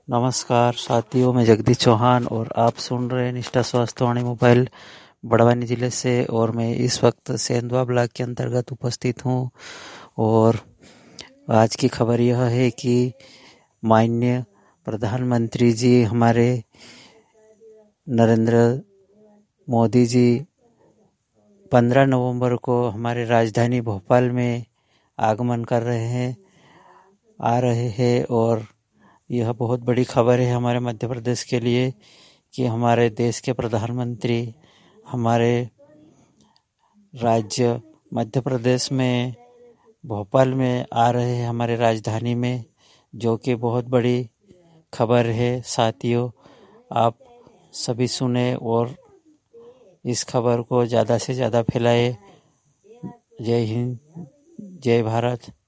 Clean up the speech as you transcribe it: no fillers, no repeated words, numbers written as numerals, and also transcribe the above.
नमस्कार साथियों, मैं जगदीश चौहान और आप सुन रहे हैं निष्ठा स्वास्थ्यवाणी मोबाइल बड़वानी जिले से। और मैं इस वक्त सेंधवा ब्लॉक के अंतर्गत उपस्थित हूँ। और आज की खबर यह है कि माननीय प्रधानमंत्री जी हमारे नरेंद्र मोदी जी 15 नवंबर को हमारे राजधानी भोपाल में आगमन कर रहे हैं, आ रहे हैं। और यह बहुत बड़ी खबर है हमारे मध्य प्रदेश के लिए कि हमारे देश के प्रधानमंत्री हमारे राज्य मध्य प्रदेश में भोपाल में आ रहे हैं, हमारे राजधानी में, जो कि बहुत बड़ी खबर है। साथियों, आप सभी सुने और इस खबर को ज़्यादा से ज़्यादा फैलाए। जय हिंद, जय भारत।